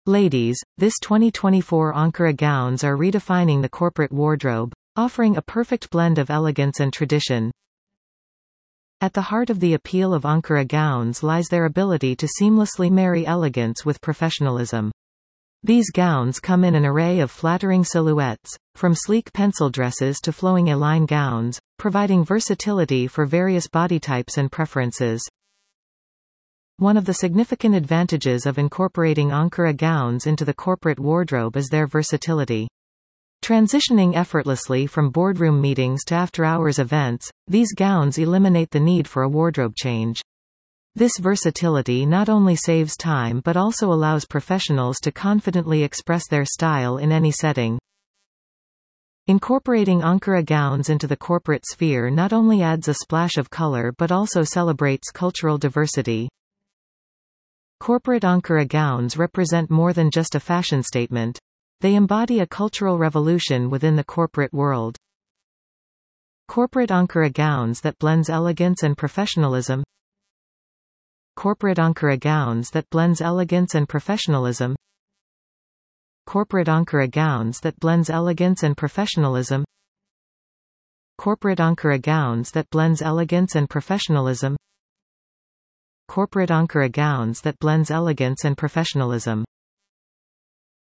Ladies, this 2024 Ankara gowns are redefining the corporate wardrobe, offering a perfect blend of elegance and tradition. At the heart of the appeal of Ankara gowns lies their ability to seamlessly marry elegance with professionalism. These gowns come in an array of flattering silhouettes, from sleek pencil dresses to flowing A-line gowns, providing versatility for various body types and preferences. One of the significant advantages of incorporating Ankara gowns into the corporate wardrobe is their versatility. Transitioning effortlessly from boardroom meetings to after-hours events, these gowns eliminate the need for a wardrobe change. This versatility not only saves time but also allows professionals to confidently express their style in any setting. Incorporating Ankara gowns into the corporate sphere not only adds a splash of color but also celebrates cultural diversity. Corporate Ankara gowns represent more than just a fashion statement. They embody a cultural revolution within the corporate world. Corporate Ankara gowns that blends elegance and professionalism. Corporate Ankara gowns that blends elegance and professionalism. Corporate Ankara gowns that blends elegance and professionalism. Corporate Ankara gowns that blends elegance and professionalism. Corporate Ankara gowns that blends elegance and professionalism.